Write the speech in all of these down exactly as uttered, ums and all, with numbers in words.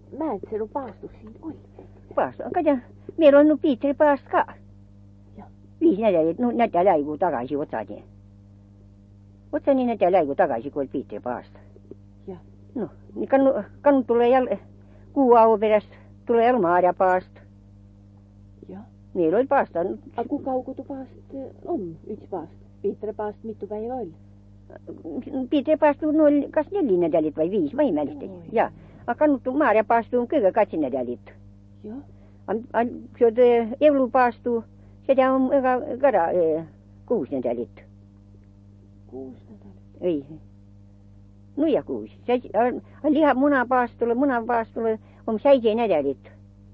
Määtselu paastus siinä oli? Paastu, kato, meillä on nyt Pietari paast ka. Joo. Viisi nädälit, no näitä läikuu takaisin otsaatiin. Otsaatiin näitä läikuu takaisin, kun oli Pietari paasta. Joo. No, niin kannu, kannu tulee jälle kuuaavon perästä, tulee jälle marjapaasta. Joo. Meillä oli paasta. A ku kaukutu paast on yksi paast? Pietari paast mittu päivä oli? Pietari paastu noin kas neljä nädälit vai viisi, vai mälistä. Ja, a kannuttu marjapaastu on kyllä kaksi nädälit. Joo. A, a syötä evlupaastu, sitä on eka kada e, kuusi nädälit. Kuusi nädälit? Ei. No ja kuusi. Se, a, a liha munapaastulle, munapaastulle on seitsemän nädälit.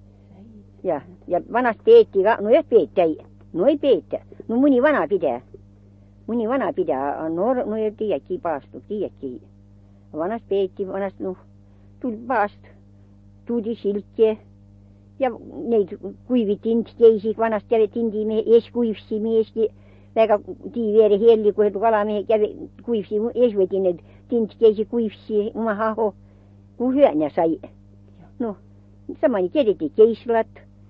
Ja, ja vanast peetti ka, no ei peettä, no ei peettä. No muni vana pitää. Muni vana pitää, no, no ei tiedäkin paastu, tiedäkin. Vanast peetti, vanast, no, tuli paast, tuli silkkiä. Ja neitä kuivittiin teisi, vanast kävi tintiin mehe, ees kuivsi mieskin. Vaikka tiiveeri helli, kun he tu kalamiehen kävi kuivsi, ees vetin ne tinteisi kuivsi, oma haho, kun hyönä sai. No, samani tiedettiin keislat,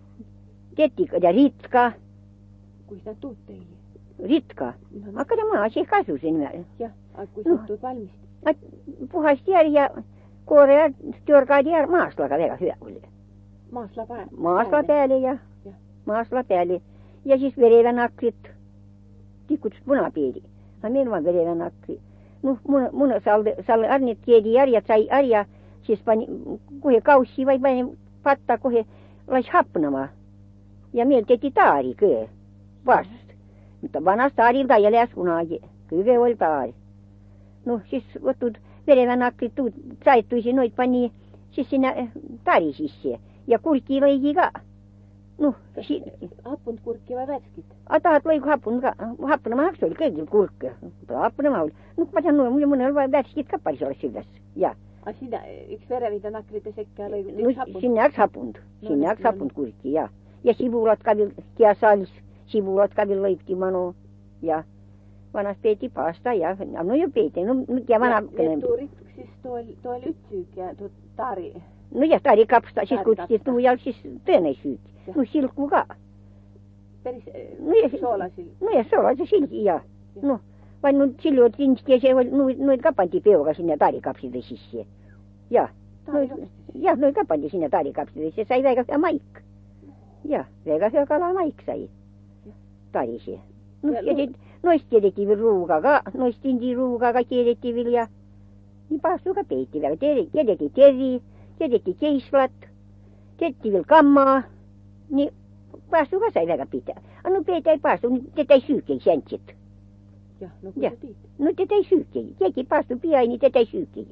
tietti ja ritka. Kui sitä tuutteihin? Ritka. No. Akka tämä on se kasu sen nimellä. Ja, a kui No. sitä tuut valmisti? Puhas tiedä ja kuorea työrkaa tiedä maaslaka vielä hyvä oli. Maasla päälle? Maasla päälle ja, Ja. maasla päälle. Ja siis verevän akrit. Tikkut punapiiri. Ja meillä on verevän akri. No mun, mun salde, salde arnet tiedi arjat sai arja. Siis pani, kun he kaussi vai pani patta, kun he lais hapnamaan. Ja meillä tehtiin taari kyllä. Vast. Mutta vanhasta taarilta ja läskunaakin. Kyllä oli taari. No siis ottut verevän akrit tuut saittuisi noit pani siis sinä taari sisään. Ja kurkki loigi ka. No, si... Happunt kurkki vai vätskit? A tahat loiku happun ka. Happuna mahaks oli kaikilla kurkki. Mutta happuna ma oli. No pasan noin, mulla monella vaan vätskit kappalis olla syvässä. Ja. A sinä, yksi verevitä nakrita sekkää loiku No happunt? sinne aks hapunt. No Sinne niin, aks no hapunt kurkki, ja. Ja sivulat kavil, ja salis, sivulat kavil loikti mano. Ja vanas peeti pasta ja, no jo peeti, no mikä vana... Ja, ja tuu rittuksis tuol, tuol ytsyyk ja tuu taari. No ja taari kapsta, siis Taari kutsuttiin kapsta. tuu ja siis töönäisyyt. Ja. No silkku ka. Peris No ja, soolasil. no ja se on se silti, ja. No, vai no silloin tinskiä se oli, noit, noit kapanti peuka sinne taarikapsille sisään. Ja, noit, ja noit kapanti sinne taarikapsille, se sai väga hyvä maikka. Ja, väga hyvä kala maikka sai. Tarisee. No, Ja ja lu- sit, noista tiedettiin vielä ruukaka, noista tintiin ruukaka tiedettiin vielä, ja niin paastuka peitti vielä. Tiedettiin teri, tiedettiin keislat, tiedettiin vielä kammaa, niin paastuka sai väga pitää. A no peitä ei paastu, niin tätä ei syykkei säntsit. Ja, no Ja. kun tiit. No tätä ei syykkei. Tiekin paastu pian, niin tätä ei syykkei.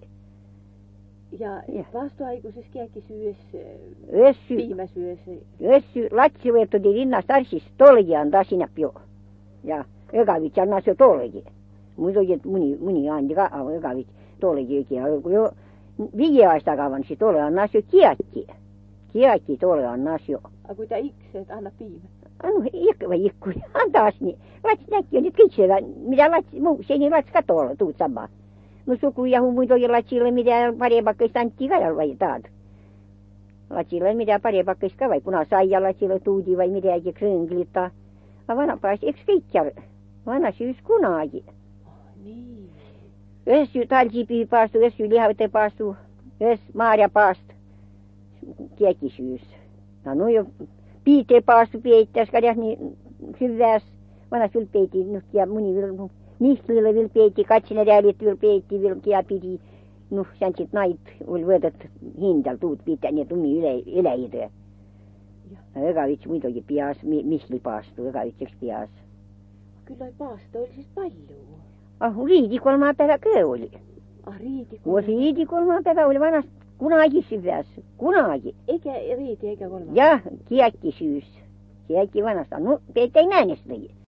Ja Ja. vastuaikuisessa kiekki syös, Össy, piimä syös. össy, latsi vettodi rinnasta arsis tolgiaan taas sinä pio. Ja ökavit annas jo tolgi. Muitokin muni, muni andi ka, ökavit tolgi ikinä. Jo viiaista kavan sit ole annas jo kiekki. Kiekki tole annas jo. A kui ta ikset, anna piimä. Anu ikva ikku, antaas niin. Latsi näkki on nyt kitsevä, mitä latsi, muu, se niin latsi katolla tuut samaa. No suku ja muitokin latsille, mitä parempakkeista anttiin kajalla vai taat. Latsille mitä parempakkeista vai kuna saija latsille tuuti vai mitäkin krönklitta. A vanha pääsi, eikö keitjar? Vanha syys kunaakin. Niin. Össy talsipi paastu, össy lihavete paastu, öss maarja paast. Kiekki syys. No no jo piite paastu peittäs, kadjas niin syväs. Vanha syl peiti nyt ja muni vil, mihlille vil peiti, katsina räälit vil peiti, vil kia piti. No sen sit nait oli võetud hindal tuut pitää, niin tumi yle, yläidö. No ega vits muidugi pias, mi, mihli paastu, ega vits üks pias. Kyllä paasta oli siis palju. Ah, riidi kolmaa päivä köö oli. Ah, riiti. Kun riidi kolmaa päivä oli vanhasta kunagi syväs, kunagi. Eikä riiti eikä kolma. Ja kiekki syys. Kiekki vanhasta. No, peitä ei näe sitä.